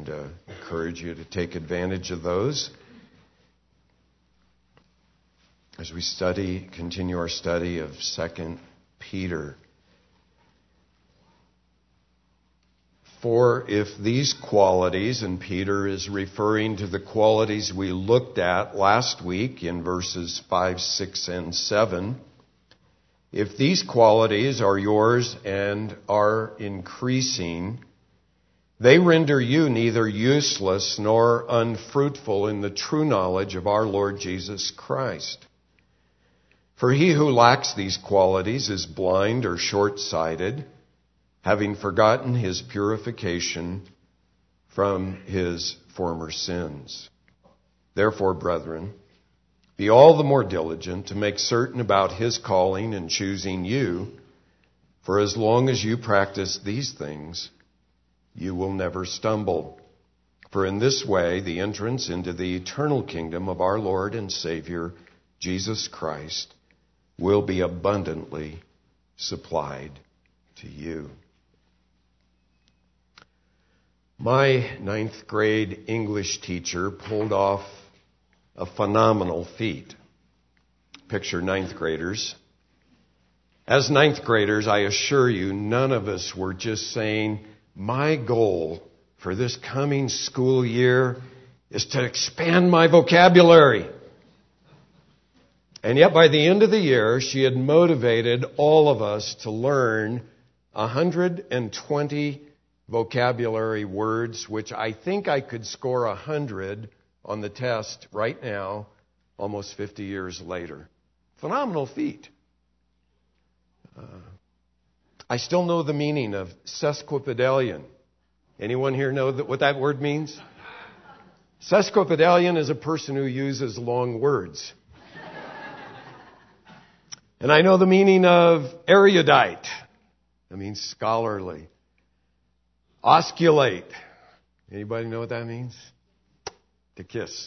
and encourage you to take advantage of those as we continue our study of 2 Peter. For if these qualities, and Peter is referring to the qualities we looked at last week in verses 5, 6, and 7, if these qualities are yours and are increasing, they render you neither useless nor unfruitful in the true knowledge of our Lord Jesus Christ. For he who lacks these qualities is blind or short-sighted, having forgotten his purification from his former sins. Therefore, brethren, be all the more diligent to make certain about his calling and choosing you, for as long as you practice these things, you will never stumble. For in this way, the entrance into the eternal kingdom of our Lord and Savior, Jesus Christ, will be abundantly supplied to you. My 9th grade English teacher pulled off a phenomenal feat. Picture 9th graders. As 9th graders, I assure you, none of us were just saying, my goal for this coming school year is to expand my vocabulary. And yet by the end of the year, she had motivated all of us to learn 120 vocabulary words, which I think I could score 100 on the test right now, almost 50 years later. Phenomenal feat. I still know the meaning of sesquipedalian. Anyone here know what that word means? Sesquipedalian is a person who uses long words. And I know the meaning of erudite. That means scholarly. Osculate. Anybody know what that means? To kiss.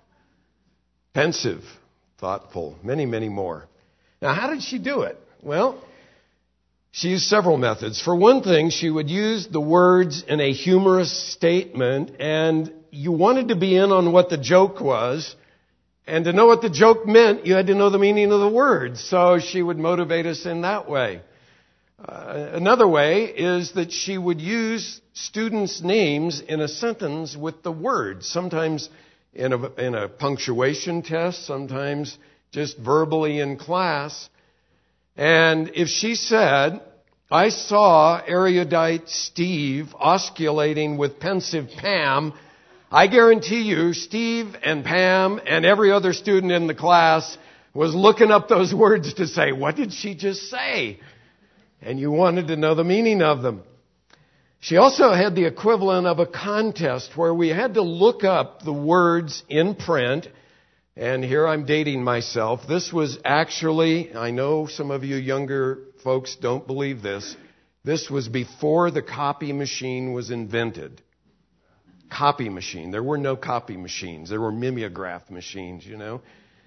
Pensive. Thoughtful. Many, many more. Now, how did she do it? Well, she used several methods. For one thing, she would use the words in a humorous statement, and you wanted to be in on what the joke was. And to know what the joke meant, you had to know the meaning of the words. So she would motivate us in that way. Another way is that she would use students' names in a sentence with the words, sometimes in a punctuation test, sometimes just verbally in class. And if she said, I saw erudite Steve osculating with pensive Pam, I guarantee you Steve and Pam and every other student in the class was looking up those words to say, what did she just say? And you wanted to know the meaning of them. She also had the equivalent of a contest where we had to look up the words in print. And here I'm dating myself. This was actually, I know some of you younger folks don't believe this. This was before the copy machine was invented. Copy machine. There were no copy machines. There were mimeograph machines, you know.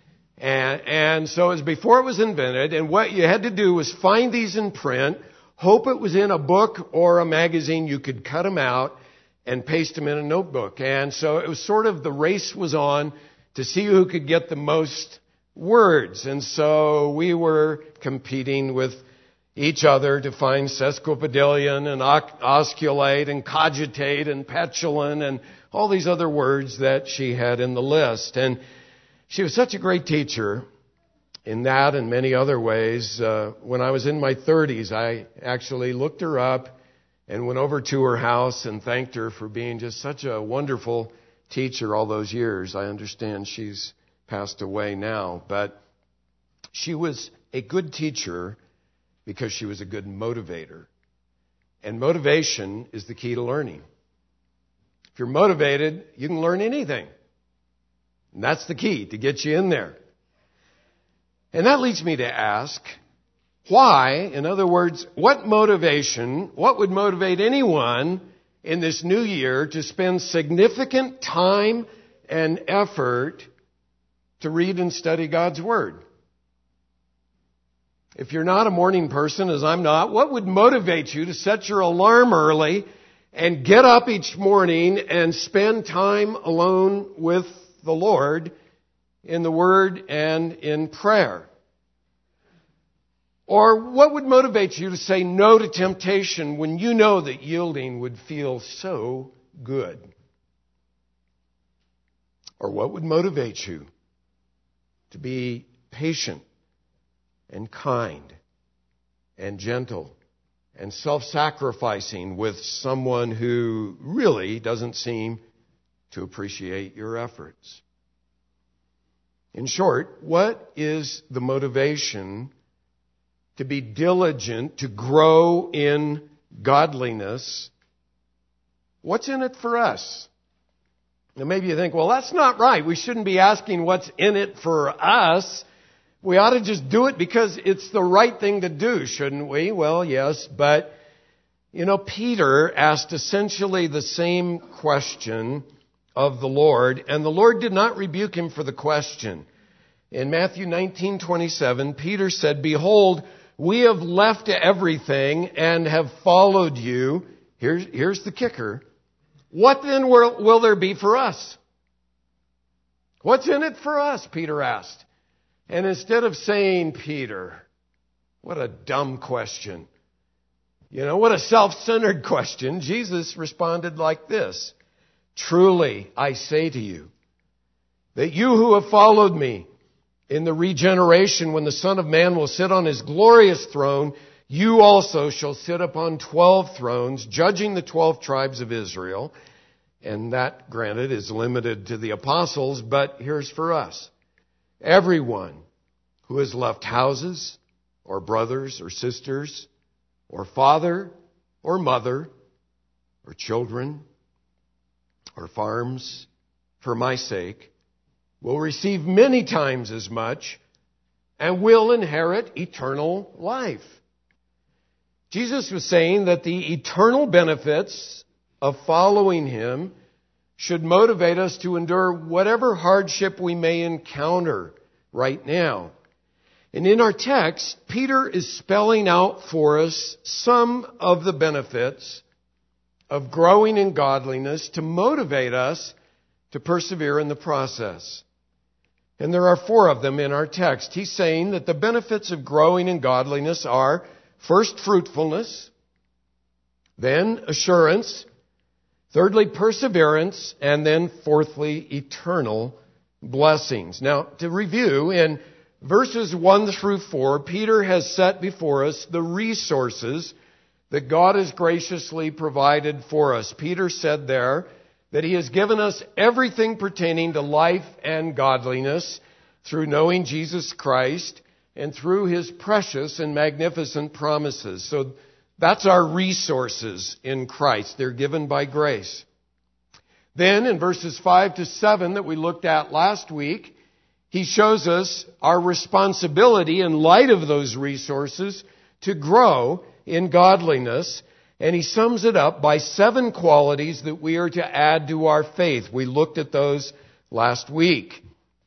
And so it was before it was invented, and what you had to do was find these in print, hope it was in a book or a magazine. You could cut them out and paste them in a notebook. And so it was sort of the race was on to see who could get the most words. And so we were competing with each other to find sesquipedalian and osculate and cogitate and petulant and all these other words that she had in the list. And she was such a great teacher in that and many other ways. When I was in my 30s, I actually looked her up and went over to her house and thanked her for being just such a wonderful teacher all those years. I understand she's passed away now, but she was a good teacher because she was a good motivator. And motivation is the key to learning. If you're motivated, you can learn anything. And that's the key to get you in there. And that leads me to ask, why, in other words, what would motivate anyone in this new year to spend significant time and effort to read and study God's Word? If you're not a morning person, as I'm not, what would motivate you to set your alarm early and get up each morning and spend time alone with the Lord in the Word and in prayer? Or what would motivate you to say no to temptation when you know that yielding would feel so good? Or what would motivate you to be patient and kind and gentle and self-sacrificing with someone who really doesn't seem to appreciate your efforts? In short, what is the motivation to be diligent, to grow in godliness? What's in it for us? Now maybe you think, well, that's not right. We shouldn't be asking what's in it for us. We ought to just do it because it's the right thing to do, shouldn't we? Well, yes, but, Peter asked essentially the same question of the Lord, and the Lord did not rebuke him for the question. In Matthew 19:27, Peter said, "Behold, we have left everything and have followed you." Here's the kicker. What then will there be for us? What's in it for us? Peter asked. And instead of saying, "Peter, what a dumb question. What a self-centered question," Jesus responded like this. "Truly, I say to you, that you who have followed me in the regeneration, when the Son of Man will sit on his glorious throne, you also shall sit upon 12 thrones, judging the 12 tribes of Israel." And that, granted, is limited to the apostles, but here's for us. Everyone who has left houses, or brothers, or sisters, or father, or mother, or children, or farms, for my sake, will receive many times as much and will inherit eternal life. Jesus was saying that the eternal benefits of following Him should motivate us to endure whatever hardship we may encounter right now. And in our text, Peter is spelling out for us some of the benefits of growing in godliness to motivate us to persevere in the process. And there are 4 of them in our text. He's saying that the benefits of growing in godliness are, first, fruitfulness, then assurance, thirdly, perseverance, and then fourthly, eternal blessings. Now, to review, in verses 1 through 4, Peter has set before us the resources that God has graciously provided for us. Peter said there that He has given us everything pertaining to life and godliness through knowing Jesus Christ and through His precious and magnificent promises. So that's our resources in Christ. They're given by grace. Then in verses 5 to 7 that we looked at last week, he shows us our responsibility in light of those resources to grow in godliness. And he sums it up by 7 qualities that we are to add to our faith. We looked at those last week.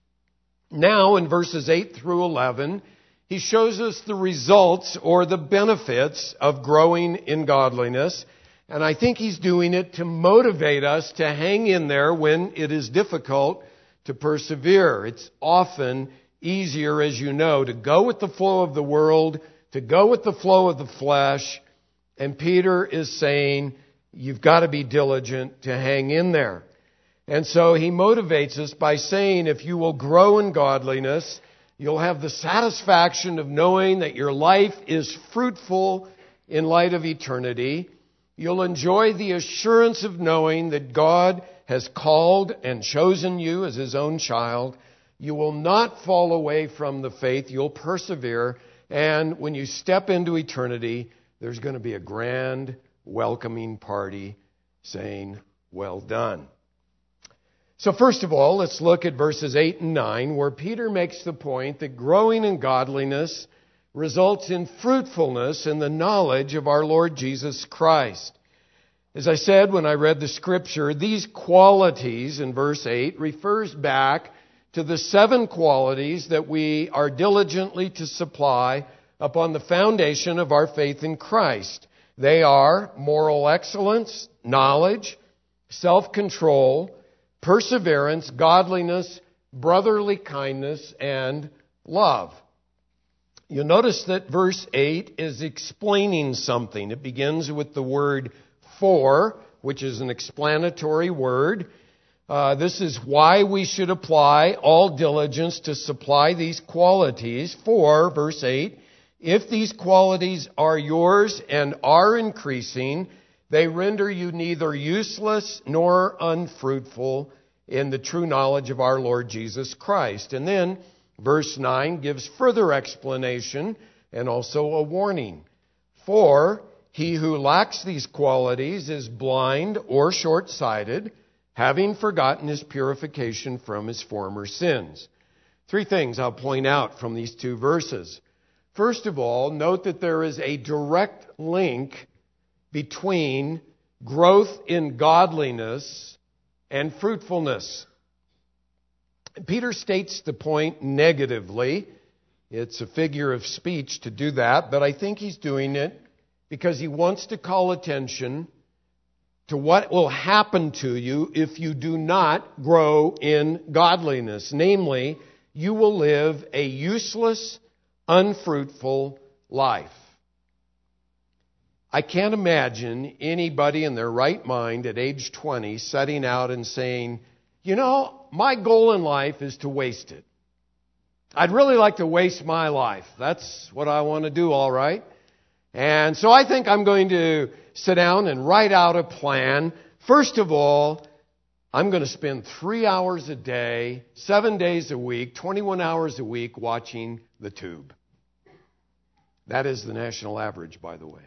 Now in verses 8 through 11, he shows us the results or the benefits of growing in godliness. And I think he's doing it to motivate us to hang in there when it is difficult to persevere. It's often easier, as you know, to go with the flow of the world, to go with the flow of the flesh. And Peter is saying, you've got to be diligent to hang in there. And so he motivates us by saying, if you will grow in godliness, you'll have the satisfaction of knowing that your life is fruitful in light of eternity. You'll enjoy the assurance of knowing that God has called and chosen you as His own child. You will not fall away from the faith. You'll persevere. And when you step into eternity, there's going to be a grand welcoming party saying, well done. So first of all, let's look at verses 8 and 9, where Peter makes the point that growing in godliness results in fruitfulness in the knowledge of our Lord Jesus Christ. As I said when I read the scripture, these qualities in verse 8 refers back to the 7 qualities that we are diligently to supply upon the foundation of our faith in Christ. They are moral excellence, knowledge, self-control, perseverance, godliness, brotherly kindness, and love. You'll notice that verse 8 is explaining something. It begins with the word for, which is an explanatory word. This is why we should apply all diligence to supply these qualities. For, verse 8, if these qualities are yours and are increasing, they render you neither useless nor unfruitful in the true knowledge of our Lord Jesus Christ. And then verse 9 gives further explanation and also a warning. For he who lacks these qualities is blind or short-sighted, having forgotten his purification from his former sins. Three things I'll point out from these two verses. First of all, note that there is a direct link between growth in godliness and fruitfulness. Peter states the point negatively. It's a figure of speech to do that, but I think he's doing it because he wants to call attention to what will happen to you if you do not grow in godliness. Namely, you will live a useless, unfruitful life. I can't imagine anybody in their right mind at age 20 setting out and saying, you know, my goal in life is to waste it. I'd really like to waste my life. That's what I want to do, all right. And so I think I'm going to sit down and write out a plan. First of all, I'm going to spend 3 hours a day, 7 days a week, 21 hours a week watching the tube. That is the national average, by the way.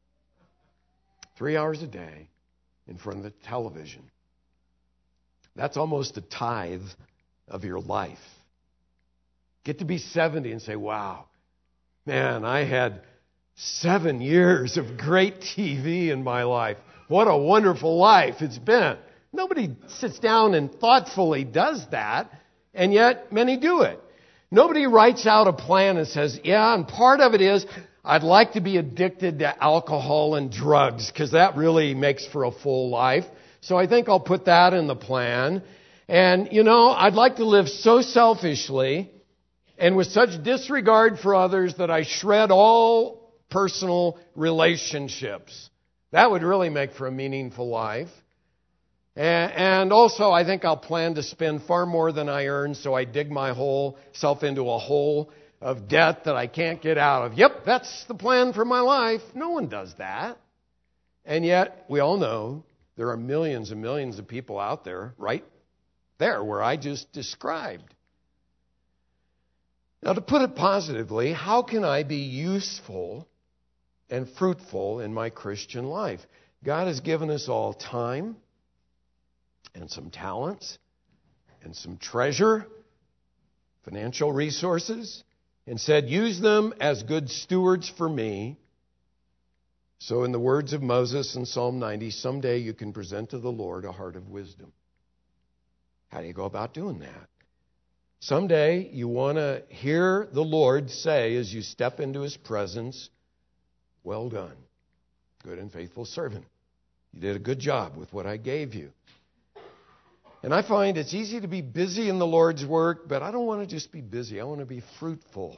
3 hours a day in front of the television. That's almost a tithe of your life. Get to be 70 and say, wow, man, I had 7 years of great TV in my life. What a wonderful life it's been. Nobody sits down and thoughtfully does that, and yet many do it. Nobody writes out a plan and says, yeah, and part of it is I'd like to be addicted to alcohol and drugs because that really makes for a full life. So I think I'll put that in the plan. And, you know, I'd like to live so selfishly and with such disregard for others that I shred all personal relationships. That would really make for a meaningful life. And also, I think I'll plan to spend far more than I earn, so I dig my whole self into a hole of debt that I can't get out of. Yep, that's the plan for my life. No one does that. And yet, we all know there are millions and millions of people out there, right there, where I just described. Now, to put it positively, how can I be useful and fruitful in my Christian life? God has given us all time and some talents and some treasure, financial resources, and said, use them as good stewards for me. So in the words of Moses in Psalm 90, someday you can present to the Lord a heart of wisdom. How do you go about doing that? Someday you want to hear the Lord say as you step into His presence, well done, good and faithful servant. You did a good job with what I gave you. And I find it's easy to be busy in the Lord's work, but I don't want to just be busy. I want to be fruitful.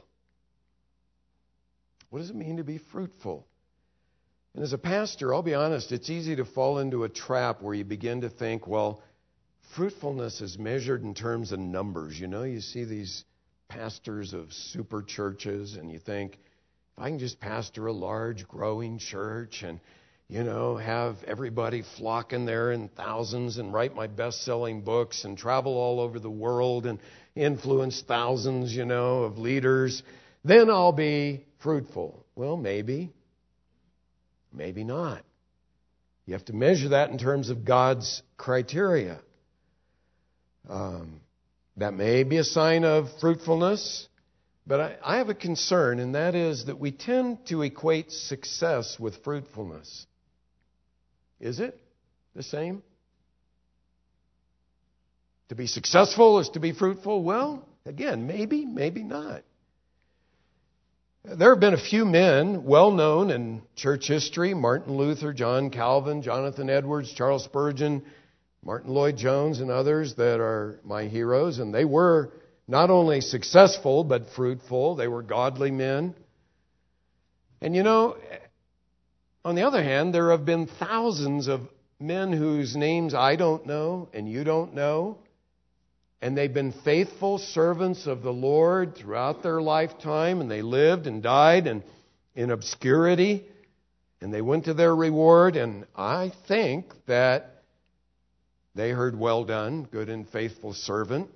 What does it mean to be fruitful? And as a pastor, I'll be honest, it's easy to fall into a trap where you begin to think, well, fruitfulness is measured in terms of numbers. You know, you see these pastors of super churches, and you think, if I can just pastor a large, growing church and, you know, have everybody flocking there in thousands and write my best-selling books and travel all over the world and influence thousands, you know, of leaders, then I'll be fruitful. Well, maybe. Maybe not. You have to measure that in terms of God's criteria. That may be a sign of fruitfulness, but I have a concern, and that is that we tend to equate success with fruitfulness. Is it the same? To be successful is to be fruitful? Well, again, maybe, maybe not. There have been a few men well known in church history: Martin Luther, John Calvin, Jonathan Edwards, Charles Spurgeon, Martin Lloyd-Jones, and others that are my heroes. And they were not only successful, but fruitful. They were godly men. And you know, on the other hand, there have been thousands of men whose names I don't know and you don't know. And they've been faithful servants of the Lord throughout their lifetime. And they lived and died in obscurity. And they went to their reward. And I think that they heard, "Well done, good and faithful servant."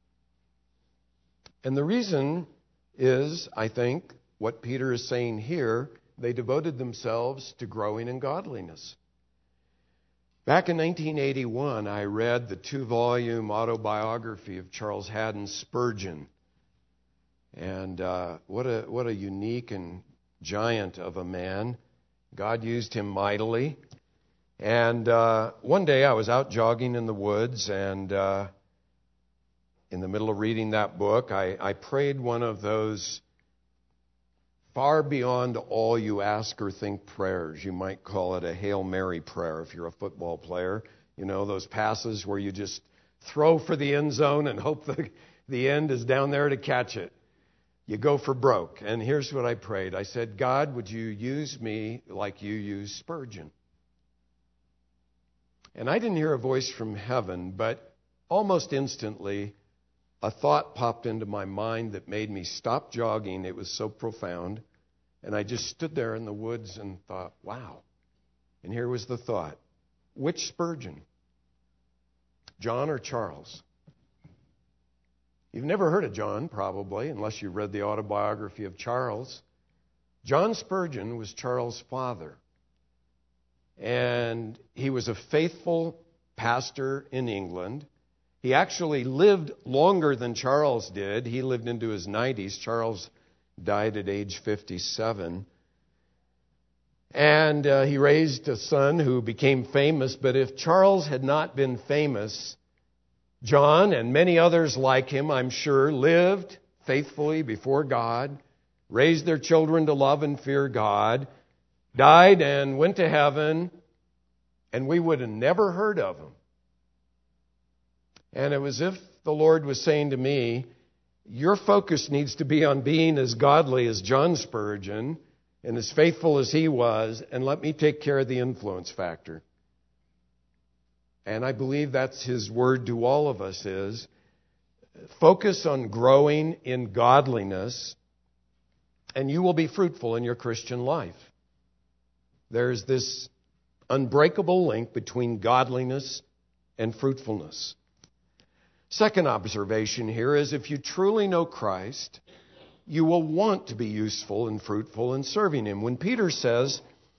And the reason is, I think, what Peter is saying here: they devoted themselves to growing in godliness. Back in 1981, I read the 2-volume autobiography of Charles Haddon Spurgeon. And what a unique and giant of a man. God used him mightily. And one day I was out jogging in the woods, and in the middle of reading that book, I prayed one of those far beyond all you ask or think prayers. You might call it a Hail Mary prayer if you're a football player. You know, those passes where you just throw for the end zone and hope the end is down there to catch it. You go for broke. And here's what I prayed. I said, "God, would you use me like you used Spurgeon?" And I didn't hear a voice from heaven, but almost instantly a thought popped into my mind that made me stop jogging. It was so profound. And I just stood there in the woods and thought, wow. And here was the thought: which Spurgeon? John or Charles? You've never heard of John, probably, unless you read the autobiography of Charles. John Spurgeon was Charles' father. And he was a faithful pastor in England. He actually lived longer than Charles did. He lived into his 90s. Charles died at age 57. And he raised a son who became famous. But if Charles had not been famous, John and many others like him, I'm sure, lived faithfully before God, raised their children to love and fear God, died and went to heaven, and we would have never heard of him. And it was as if the Lord was saying to me, your focus needs to be on being as godly as John Spurgeon and as faithful as he was, and let me take care of the influence factor. And I believe that's his word to all of us is, focus on growing in godliness, and you will be fruitful in your Christian life. There's this unbreakable link between godliness and fruitfulness. Second observation here is, if you truly know Christ, you will want to be useful and fruitful in serving Him. When Peter says,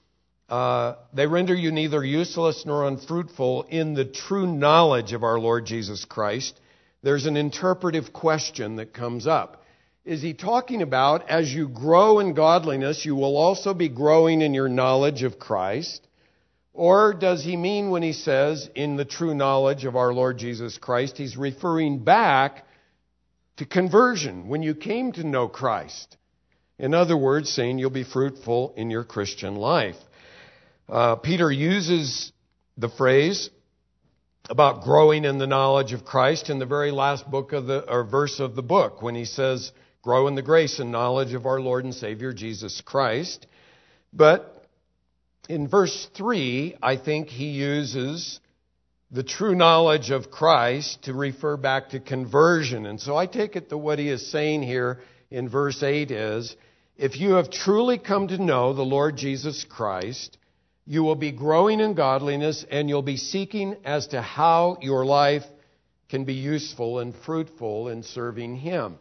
they render you neither useless nor unfruitful in the true knowledge of our Lord Jesus Christ, there's an interpretive question that comes up. Is he talking about, as you grow in godliness, you will also be growing in your knowledge of Christ? Or does he mean, when he says, in the true knowledge of our Lord Jesus Christ, he's referring back to conversion, when you came to know Christ? In other words, saying you'll be fruitful in your Christian life. Peter uses the phrase about growing in the knowledge of Christ in the very last verse of the book, when he says, grow in the grace and knowledge of our Lord and Savior Jesus Christ. But in verse 3, I think he uses the true knowledge of Christ to refer back to conversion. And so I take it that what he is saying here in verse 8 is, if you have truly come to know the Lord Jesus Christ, you will be growing in godliness, and you'll be seeking as to how your life can be useful and fruitful in serving Him.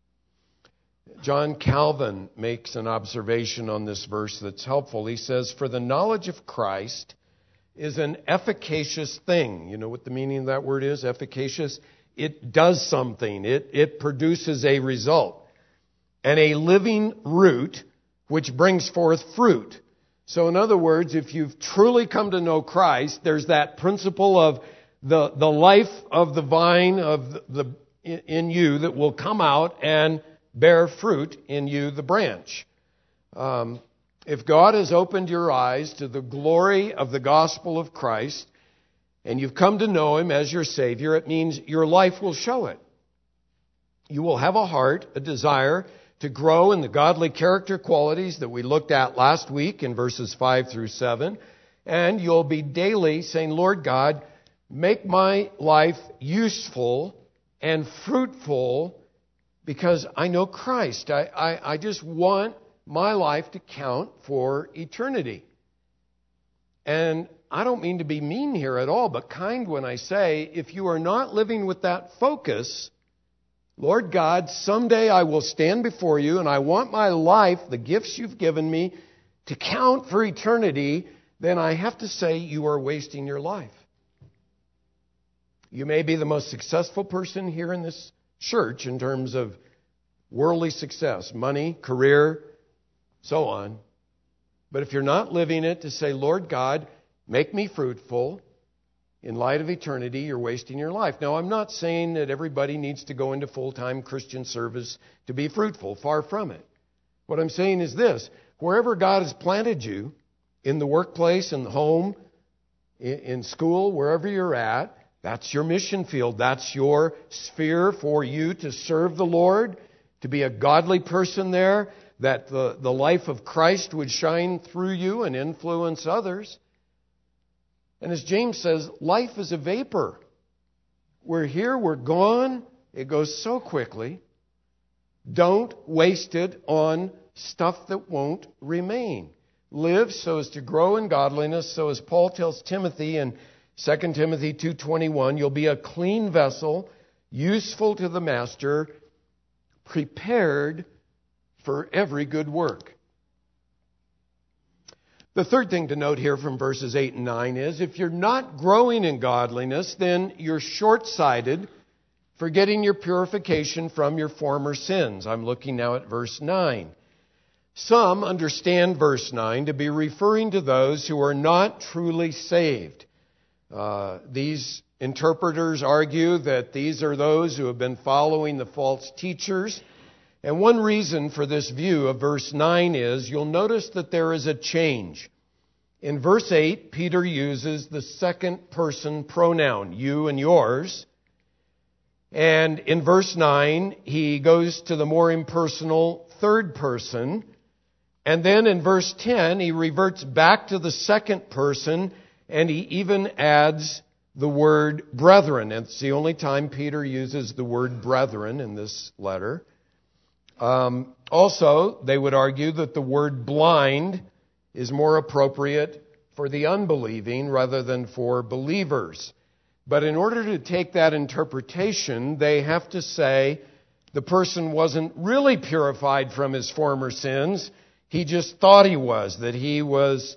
John Calvin makes an observation on this verse that's helpful. He says, for the knowledge of Christ is an efficacious thing. You know what the meaning of that word is, efficacious? It does something. It produces a result. And a living root which brings forth fruit. So in other words, if you've truly come to know Christ, there's that principle of the life of the vine in you that will come out and bear fruit in you, the branch. If God has opened your eyes to the glory of the gospel of Christ, and you've come to know Him as your Savior, it means your life will show it. You will have a heart, a desire to grow in the godly character qualities that we looked at last week in verses 5 through 7. And you'll be daily saying, Lord God, make my life useful and fruitful because I know Christ. I just want my life to count for eternity. And I don't mean to be mean here at all, but kind when I say, if you are not living with that focus, Lord God, someday I will stand before you and I want my life, the gifts you've given me, to count for eternity, then I have to say you are wasting your life. You may be the most successful person here in this church in terms of worldly success, money, career, so on. But if you're not living it to say, Lord God, make me fruitful, in light of eternity, you're wasting your life. Now, I'm not saying that everybody needs to go into full-time Christian service to be fruitful. Far from it. What I'm saying is this. Wherever God has planted you, in the workplace, in the home, in school, wherever you're at, that's your mission field. That's your sphere for you to serve the Lord, to be a godly person there, that the life of Christ would shine through you and influence others. And as James says, life is a vapor. We're here, we're gone. It goes so quickly. Don't waste it on stuff that won't remain. Live so as to grow in godliness, so as Paul tells Timothy in 2 Timothy 2:21, you'll be a clean vessel, useful to the master, prepared for every good work. The third thing to note here from verses 8 and 9 is if you're not growing in godliness, then you're short-sighted, forgetting your purification from your former sins. I'm looking now at verse 9. Some understand verse 9 to be referring to those who are not truly saved. These interpreters argue that these are those who have been following the false teachers. And one reason for this view of verse 9 is you'll notice that there is a change. In verse 8, Peter uses the second person pronoun, you and yours. And in verse 9, he goes to the more impersonal third person. And then in verse 10, he reverts back to the second person, and he even adds the word brethren. It's the only time Peter uses the word brethren in this letter. Also, they would argue that the word blind is more appropriate for the unbelieving rather than for believers. But in order to take that interpretation, they have to say the person wasn't really purified from his former sins. He just thought he was, that he was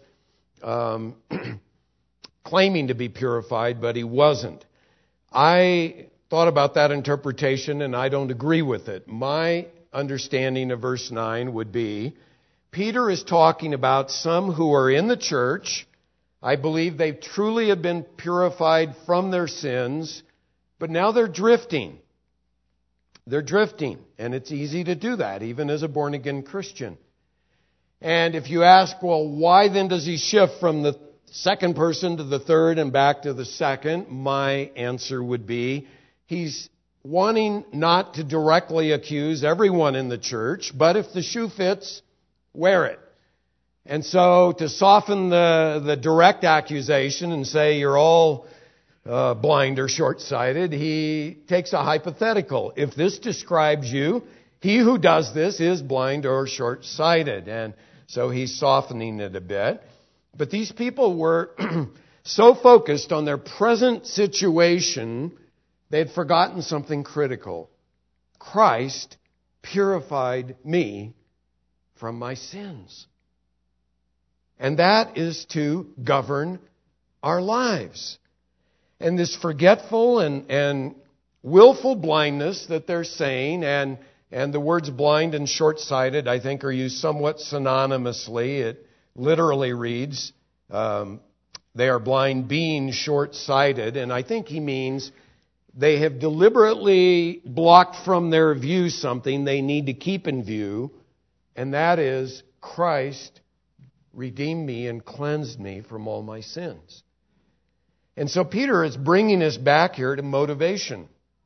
claiming to be purified, but he wasn't. I thought about that interpretation, and I don't agree with it. My understanding of verse 9 would be, Peter is talking about some who are in the church. I believe they truly have been purified from their sins, but now they're drifting. They're drifting, and it's easy to do that, even as a born-again Christian. And if you ask, well, why then does he shift from the second person to the third and back to the second? My answer would be, he's wanting not to directly accuse everyone in the church, but if the shoe fits, wear it. And so to soften the direct accusation and say you're all blind or short-sighted, he takes a hypothetical. If this describes you, he who does this is blind or short-sighted. And so he's softening it a bit. But these people were so focused on their present situation, they had forgotten something critical. Christ purified me from my sins. And that is to govern our lives. And this forgetful and willful blindness that they're saying, and the words blind and short-sighted, I think, are used somewhat synonymously. It literally reads, they are blind being short-sighted. And I think he means they have deliberately blocked from their view something they need to keep in view, and that is Christ redeemed me and cleansed me from all my sins. And so Peter is bringing us back here to motivation.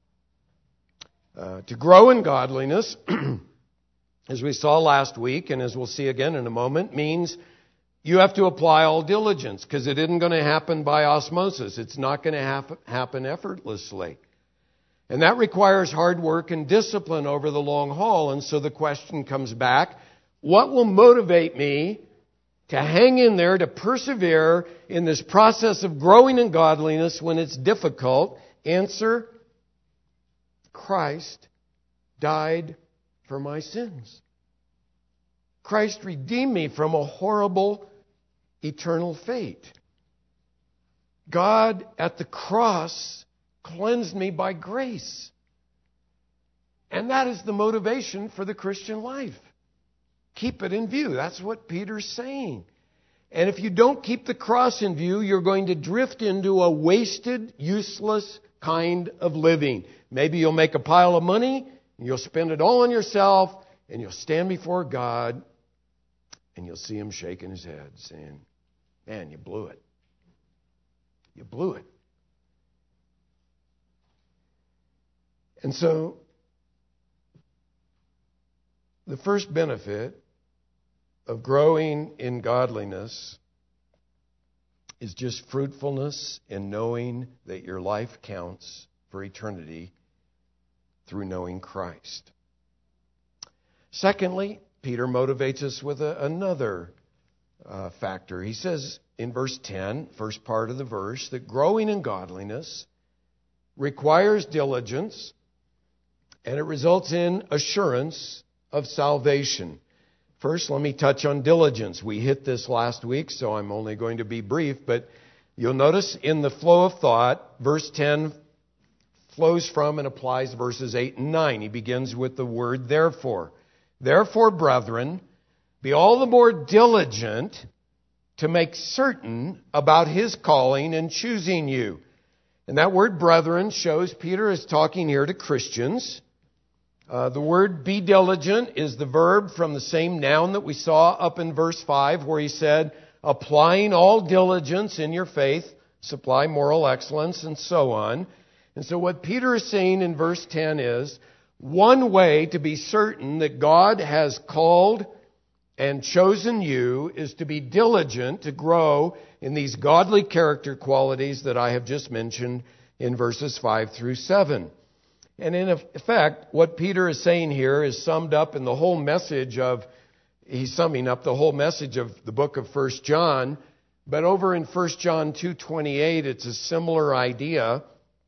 To grow in godliness, as we saw last week, and as we'll see again in a moment, means you have to apply all diligence, because it isn't going to happen by osmosis. It's not going to happen effortlessly. And that requires hard work and discipline over the long haul. And so the question comes back, what will motivate me to hang in there, to persevere in this process of growing in godliness when it's difficult? Answer, Christ died for my sins. Christ redeemed me from a horrible eternal fate. God at the cross cleansed me by grace. And that is the motivation for the Christian life. Keep it in view. That's what Peter's saying. And if you don't keep the cross in view, you're going to drift into a wasted, useless kind of living. Maybe you'll make a pile of money, and you'll spend it all on yourself, and you'll stand before God, and you'll see Him shaking His head, saying, man, you blew it. You blew it. And so, the first benefit of growing in godliness is just fruitfulness in knowing that your life counts for eternity through knowing Christ. Secondly, Peter motivates us with another factor. He says in verse 10, first part of the verse, that growing in godliness requires diligence, and it results in assurance of salvation. First, let me touch on diligence. We hit this last week, so I'm only going to be brief, but you'll notice in the flow of thought, verse 10 flows from and applies verses 8 and 9. He begins with the word therefore. Therefore, brethren, be all the more diligent to make certain about His calling and choosing you. And that word brethren shows Peter is talking here to Christians. The word be diligent is the verb from the same noun that we saw up in verse 5, where he said, applying all diligence in your faith, supply moral excellence, and so on. And so what Peter is saying in verse 10 is, one way to be certain that God has called and chosen you is to be diligent to grow in these godly character qualities that I have just mentioned in verses 5 through 7. And in effect, what Peter is saying here is summed up in the whole message of, he's summing up the whole message of the book of 1 John. But over in 1 John 2:28, it's a similar idea.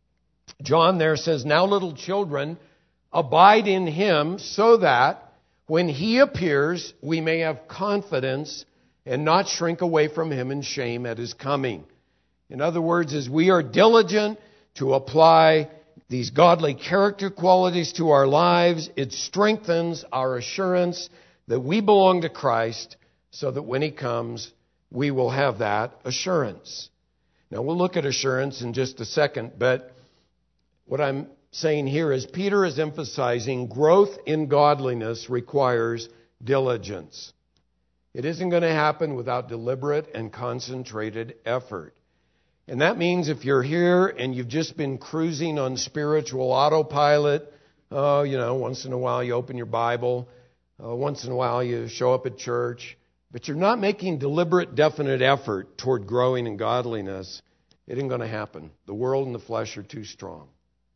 John there says, now little children, abide in Him so that when He appears, we may have confidence and not shrink away from Him in shame at His coming. In other words, as we are diligent to apply these godly character qualities to our lives, it strengthens our assurance that we belong to Christ, so that when He comes, we will have that assurance. Now, we'll look at assurance in just a second, but what I'm saying here is Peter is emphasizing growth in godliness requires diligence. It isn't going to happen without deliberate and concentrated effort. And that means if you're here and you've just been cruising on spiritual autopilot, once in a while you open your Bible, once in a while you show up at church, but you're not making deliberate, definite effort toward growing in godliness, it ain't going to happen. The world and the flesh are too strong.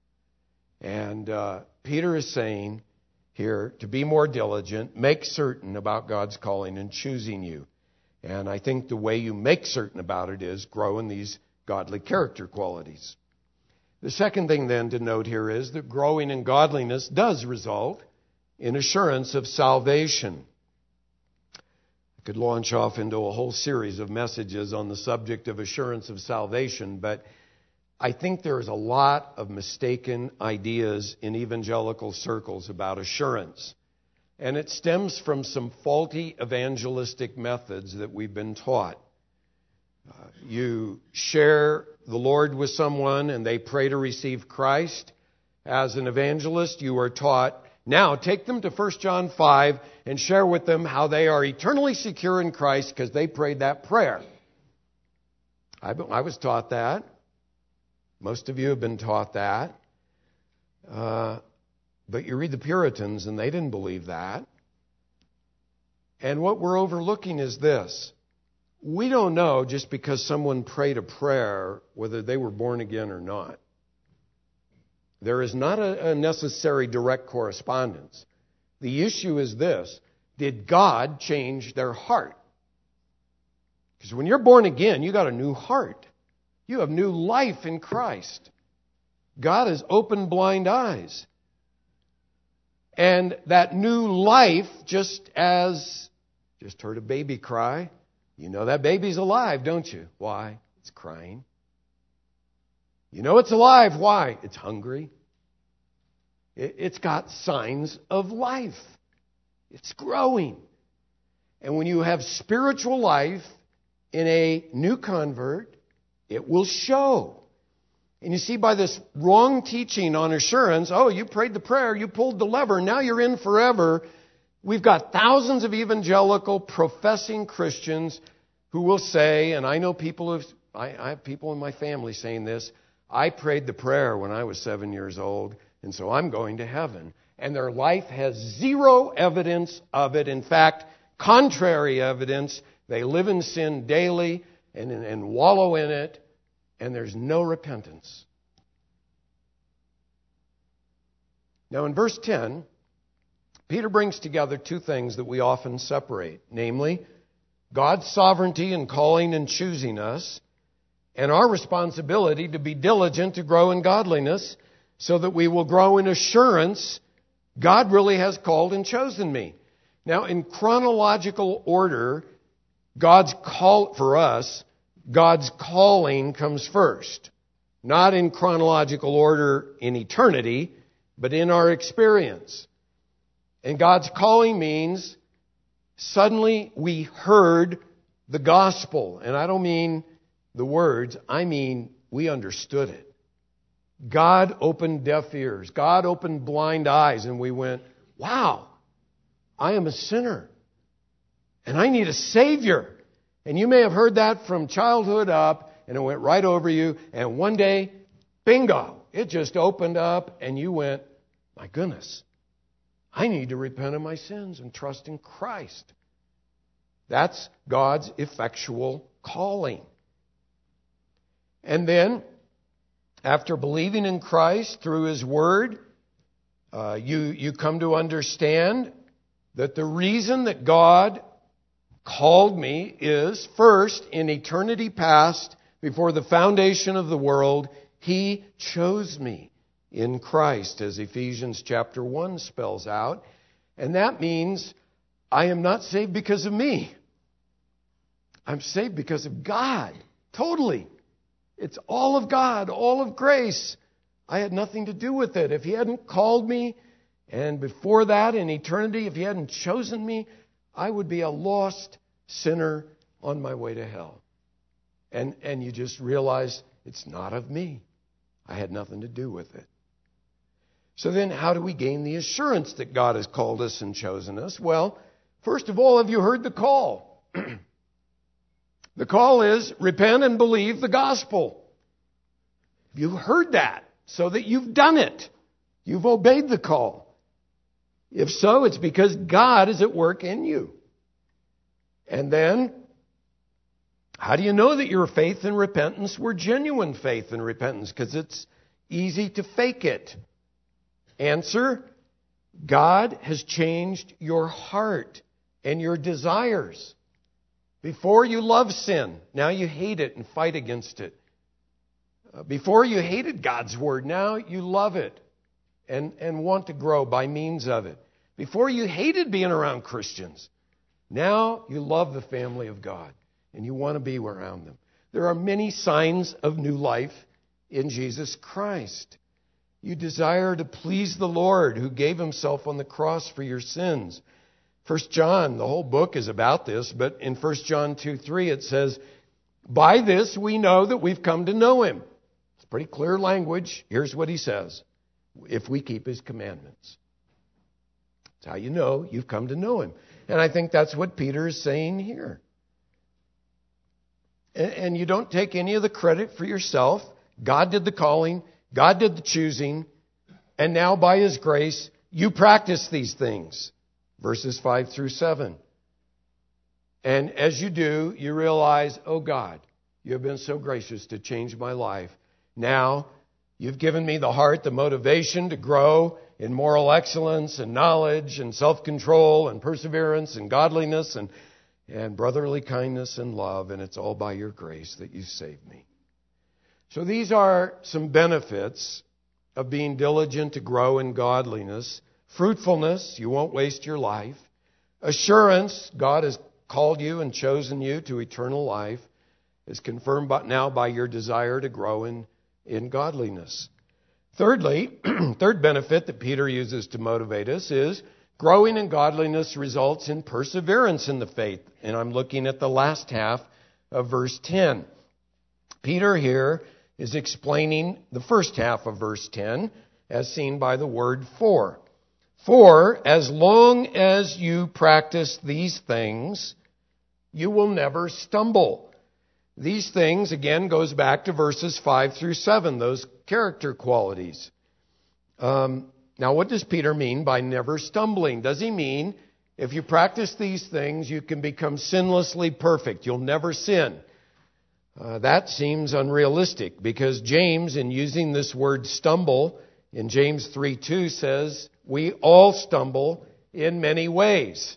And Peter is saying here to be more diligent, make certain about God's calling and choosing you. And I think the way you make certain about it is grow in these godly character qualities. The second thing then to note here is that growing in godliness does result in assurance of salvation. I could launch off into a whole series of messages on the subject of assurance of salvation, but I think there is a lot of mistaken ideas in evangelical circles about assurance. And it stems from some faulty evangelistic methods that we've been taught. You share the Lord with someone and they pray to receive Christ. As an evangelist, you are taught Now take them to 1 John 5 and share with them how they are eternally secure in Christ because they prayed that prayer. I was taught that. Most of you have been taught that. But you read the Puritans and they didn't believe that. And what we're overlooking is this. We don't know just because someone prayed a prayer whether they were born again or not. There is not a necessary direct correspondence. The issue is this. Did God change their heart? Because when you're born again, you got a new heart. You have new life in Christ. God has opened blind eyes. And that new life, just heard a baby cry. You know that baby's alive, don't you? Why? It's crying. You know it's alive. Why? It's hungry. It's got signs of life. It's growing. And when you have spiritual life in a new convert, it will show. And you see, by this wrong teaching on assurance, you prayed the prayer, you pulled the lever, now you're in forever. We've got thousands of evangelical professing Christians who will say, and I know I have people in my family saying this, I prayed the prayer when I was 7 years old, and so I'm going to heaven. And their life has zero evidence of it. In fact, contrary evidence. They live in sin daily and wallow in it, and there's no repentance. Now in verse 10, Peter brings together two things that we often separate, namely, God's sovereignty in calling and choosing us, and our responsibility to be diligent to grow in godliness so that we will grow in assurance God really has called and chosen me. Now, in chronological order, God's calling comes first. Not in chronological order in eternity, but in our experience. And God's calling means suddenly we heard the gospel. And I don't mean the words, I mean we understood it. God opened deaf ears. God opened blind eyes. And we went, wow, I am a sinner. And I need a Savior. And you may have heard that from childhood up, and it went right over you. And one day, bingo, it just opened up, and you went, my goodness, I need to repent of my sins and trust in Christ. That's God's effectual calling. And then, after believing in Christ through His Word, you come to understand that the reason that God called me is, first, in eternity past, before the foundation of the world, He chose me in Christ, as Ephesians chapter 1 spells out. And that means I am not saved because of me. I'm saved because of God. Totally. It's all of God, all of grace. I had nothing to do with it. If He hadn't called me, and before that in eternity, if He hadn't chosen me, I would be a lost sinner on my way to hell. And you just realize it's not of me. I had nothing to do with it. So then how do we gain the assurance that God has called us and chosen us? Well, first of all, have you heard the call? The call is repent and believe the gospel. Have you heard that so that you've done it? You've obeyed the call. If so, it's because God is at work in you. And then, how do you know that your faith and repentance were genuine faith and repentance? Because it's easy to fake it. Answer, God has changed your heart and your desires. Before you loved sin, now you hate it and fight against it. Before you hated God's Word, now you love it and want to grow by means of it. Before you hated being around Christians, now you love the family of God and you want to be around them. There are many signs of new life in Jesus Christ. You desire to please the Lord who gave Himself on the cross for your sins. 1 John, the whole book is about this, but in 1 John 2:3 it says, by this we know that we've come to know Him. It's pretty clear language. Here's what he says. If we keep His commandments. That's how you know you've come to know Him. And I think that's what Peter is saying here. And you don't take any of the credit for yourself. God did the calling. God did the choosing. And now by His grace, you practice these things. Verses 5 through 7. And as you do, you realize, oh God, you have been so gracious to change my life. Now, you've given me the heart, the motivation to grow in moral excellence and knowledge and self-control and perseverance and godliness and brotherly kindness and love. And it's all by your grace that you saved me. So these are some benefits of being diligent to grow in godliness. Fruitfulness, you won't waste your life. Assurance, God has called you and chosen you to eternal life, is confirmed now by your desire to grow in godliness. Thirdly, third benefit that Peter uses to motivate us is growing in godliness results in perseverance in the faith. And I'm looking at the last half of verse 10. Peter here is explaining the first half of verse 10 as seen by the word for. For as long as you practice these things, you will never stumble. These things, again, goes back to verses 5 through 7, those character qualities. Now, what does Peter mean by never stumbling? Does he mean if you practice these things, you can become sinlessly perfect? You'll never sin. That seems unrealistic because James, in using this word stumble, in James 3:2 says, we all stumble in many ways.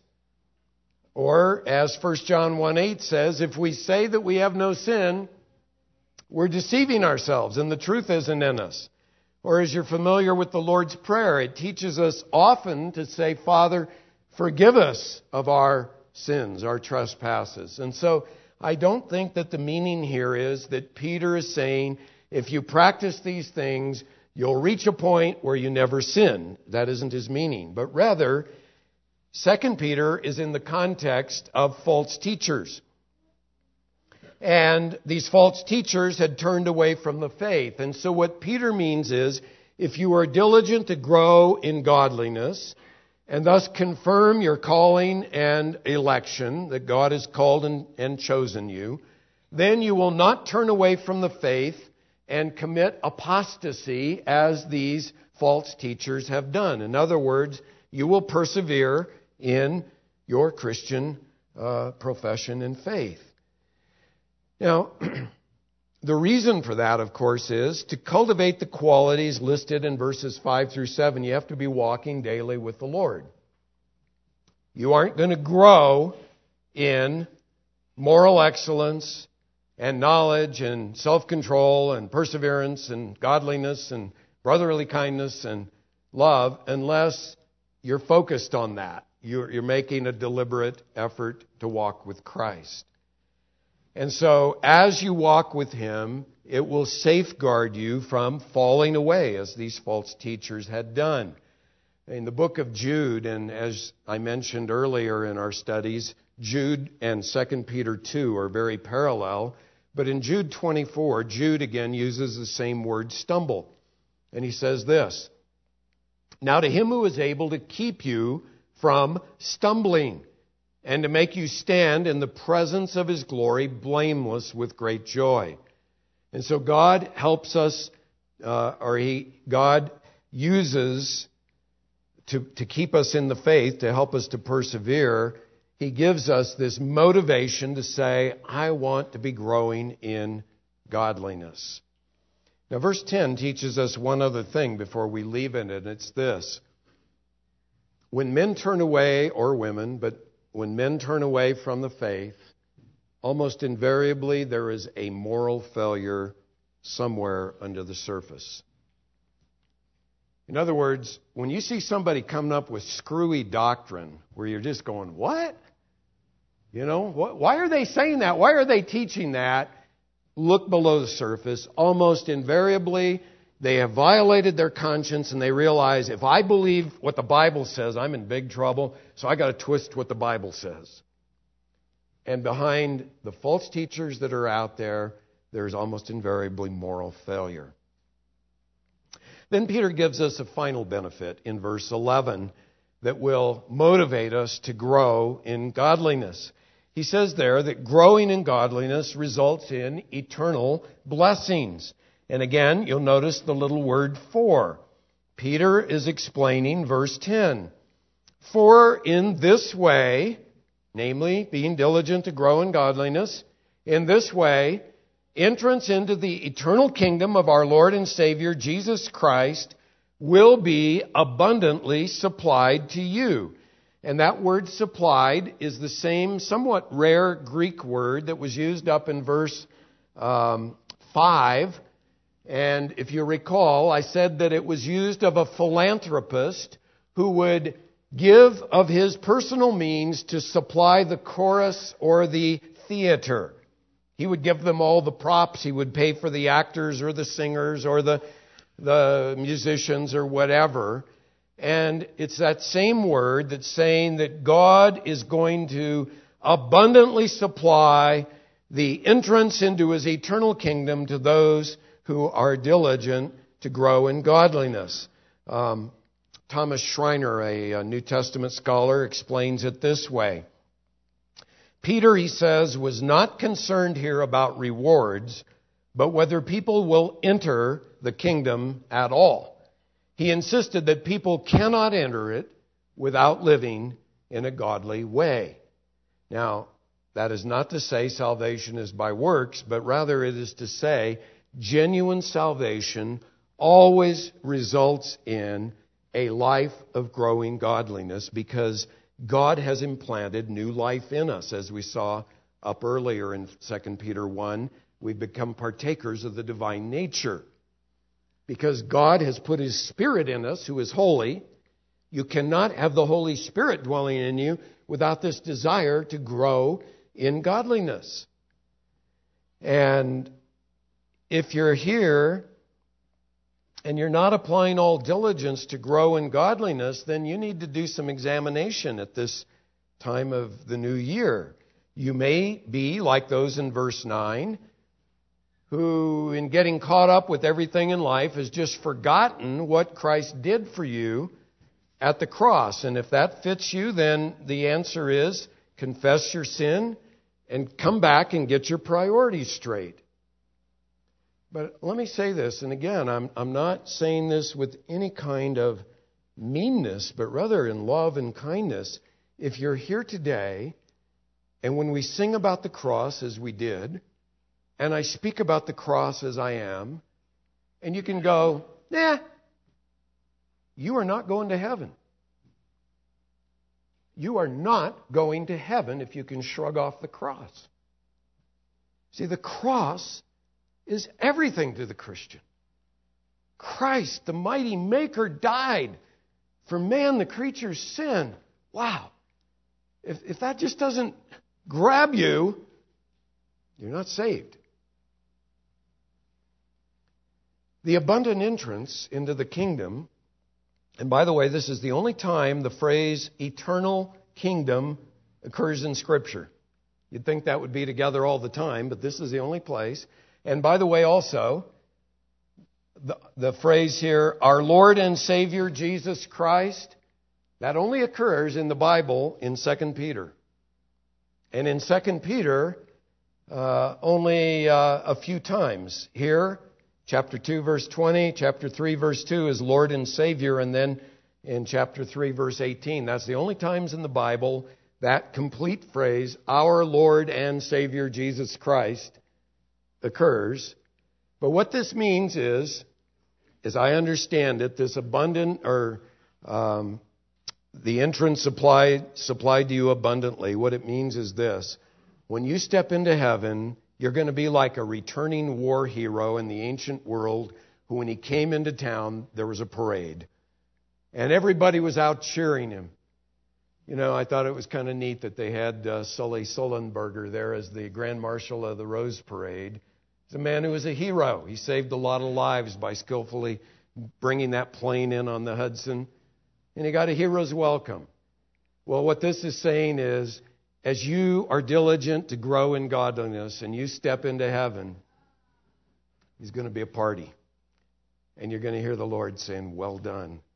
Or, as 1 John 1:8 says, if we say that we have no sin, we're deceiving ourselves and the truth isn't in us. Or as you're familiar with the Lord's Prayer, it teaches us often to say, Father, forgive us of our sins, our trespasses. And so I don't think that the meaning here is that Peter is saying, if you practice these things, you'll reach a point where you never sin. That isn't his meaning. But rather, 2 Peter is in the context of false teachers. And these false teachers had turned away from the faith. And so what Peter means is, if you are diligent to grow in godliness, and thus confirm your calling and election, that God has called and chosen you, then you will not turn away from the faith and commit apostasy as these false teachers have done. In other words, you will persevere in your Christian profession and faith. Now, the reason for that, of course, is to cultivate the qualities listed in verses 5 through 7. You have to be walking daily with the Lord. You aren't going to grow in moral excellence and knowledge and self-control and perseverance and godliness and brotherly kindness and love unless you're focused on that. You're making a deliberate effort to walk with Christ. And so as you walk with Him, it will safeguard you from falling away as these false teachers had done. In the book of Jude, and as I mentioned earlier in our studies, Jude and 2 Peter 2 are very parallel. But in Jude 24, Jude again uses the same word, stumble. And he says this, now to Him who is able to keep you from stumbling and to make you stand in the presence of His glory, blameless with great joy. And so God helps us, God uses to keep us in the faith, to help us to persevere. He gives us this motivation to say, I want to be growing in godliness. Now, verse 10 teaches us one other thing before we leave it, and it's this. When men turn away, or women, but when men turn away from the faith, almost invariably there is a moral failure somewhere under the surface. In other words, when you see somebody coming up with screwy doctrine where you're just going, what? You know, why are they saying that? Why are they teaching that? Look below the surface. Almost invariably, they have violated their conscience and they realize if I believe what the Bible says, I'm in big trouble, so I got to twist what the Bible says. And behind the false teachers that are out there, there's almost invariably moral failure. Then Peter gives us a final benefit in verse 11 that will motivate us to grow in godliness. He says there that growing in godliness results in eternal blessings. And again, you'll notice the little word for. Peter is explaining verse 10. For in this way, namely being diligent to grow in godliness, in this way, entrance into the eternal kingdom of our Lord and Savior Jesus Christ will be abundantly supplied to you. And that word supplied is the same somewhat rare Greek word that was used up in verse 5. And if you recall, I said that it was used of a philanthropist who would give of his personal means to supply the chorus or the theater. He would give them all the props. He would pay for the actors or the singers or the musicians or whatever. And it's that same word that's saying that God is going to abundantly supply the entrance into His eternal kingdom to those who are diligent to grow in godliness. Thomas Schreiner, a New Testament scholar, explains it this way. Peter, he says, was not concerned here about rewards, but whether people will enter the kingdom at all. He insisted that people cannot enter it without living in a godly way. Now, that is not to say salvation is by works, but rather it is to say genuine salvation always results in a life of growing godliness because God has implanted new life in us. As we saw up earlier in 2 Peter 1, we've become partakers of the divine nature. Because God has put His Spirit in us, who is holy. You cannot have the Holy Spirit dwelling in you without this desire to grow in godliness. And if you're here and you're not applying all diligence to grow in godliness, then you need to do some examination at this time of the new year. You may be like those in verse 9, who in getting caught up with everything in life has just forgotten what Christ did for you at the cross. And if that fits you, then the answer is confess your sin and come back and get your priorities straight. But let me say this, and again, I'm not saying this with any kind of meanness, but rather in love and kindness. If you're here today, and when we sing about the cross as we did, and I speak about the cross as I am, and you can go, nah, you are not going to heaven. You are not going to heaven if you can shrug off the cross. See, the cross is everything to the Christian. Christ, the mighty Maker, died for man, the creature's sin. Wow. If that just doesn't grab you, you're not saved. The abundant entrance into the kingdom, and by the way, this is the only time the phrase eternal kingdom occurs in Scripture. You'd think that would be together all the time, but this is the only place. And by the way, also, the phrase here, our Lord and Savior Jesus Christ, that only occurs in the Bible in 2 Peter. And in 2 Peter, only a few times. Here, chapter 2, verse 20, chapter 3, verse 2 is Lord and Savior, and then in chapter 3, verse 18. That's the only times in the Bible that complete phrase, our Lord and Savior Jesus Christ, occurs. But what this means is, as I understand it, this abundant, or the entrance supplied to you abundantly, what it means is this. When you step into heaven, you're going to be like a returning war hero in the ancient world who, when he came into town, there was a parade. And everybody was out cheering him. You know, I thought it was kind of neat that they had Sully Sullenberger there as the Grand Marshal of the Rose Parade. He's a man who was a hero. He saved a lot of lives by skillfully bringing that plane in on the Hudson. And he got a hero's welcome. Well, what this is saying is, as you are diligent to grow in godliness and you step into heaven, there's going to be a party. And you're going to hear the Lord saying, well done,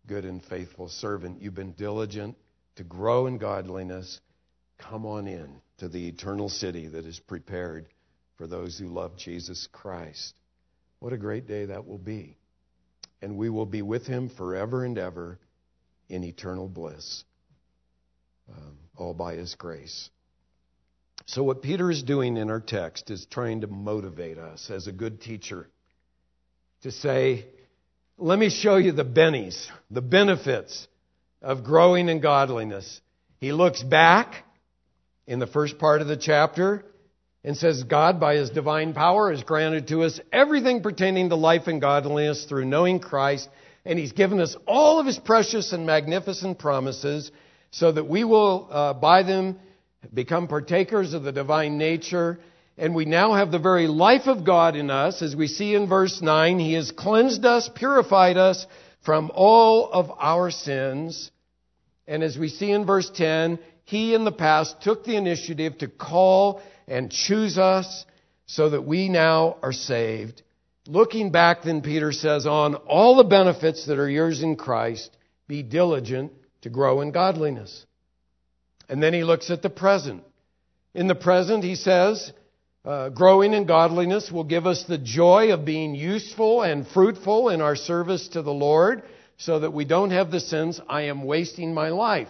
good and faithful servant. You've been diligent to grow in godliness. Come on in to the eternal city that is prepared for those who love Jesus Christ. What a great day that will be. And we will be with him forever and ever in eternal bliss, all by his grace. So what Peter is doing in our text is trying to motivate us as a good teacher to say, let me show you the bennies, the benefits of growing in godliness. He looks back in the first part of the chapter and says, God, by his divine power, has granted to us everything pertaining to life and godliness through knowing Christ. And he's given us all of his precious and magnificent promises so that we will, by them, become partakers of the divine nature. And we now have the very life of God in us. As we see in verse 9, he has cleansed us, purified us from all of our sins. And as we see in verse 10, he in the past took the initiative to call and choose us so that we now are saved. Looking back, then, Peter says, on all the benefits that are yours in Christ, be diligent to grow in godliness. And then he looks at the present. In the present, he says, growing in godliness will give us the joy of being useful and fruitful in our service to the Lord so that we don't have the sense, I am wasting my life.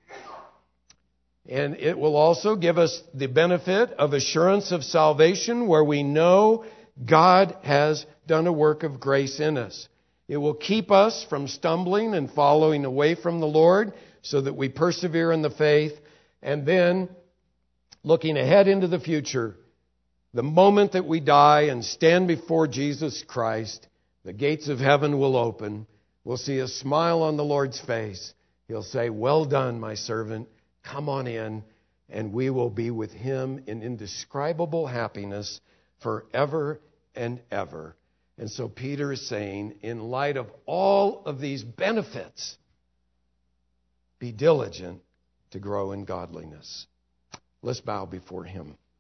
And it will also give us the benefit of assurance of salvation where we know God has done a work of grace in us. It will keep us from stumbling and following away from the Lord so that we persevere in the faith. And then, looking ahead into the future, the moment that we die and stand before Jesus Christ, the gates of heaven will open. We'll see a smile on the Lord's face. He'll say, well done, my servant. Come on in, and we will be with him in indescribable happiness forever and ever. And so Peter is saying, in light of all of these benefits, be diligent to grow in godliness. Let's bow before him.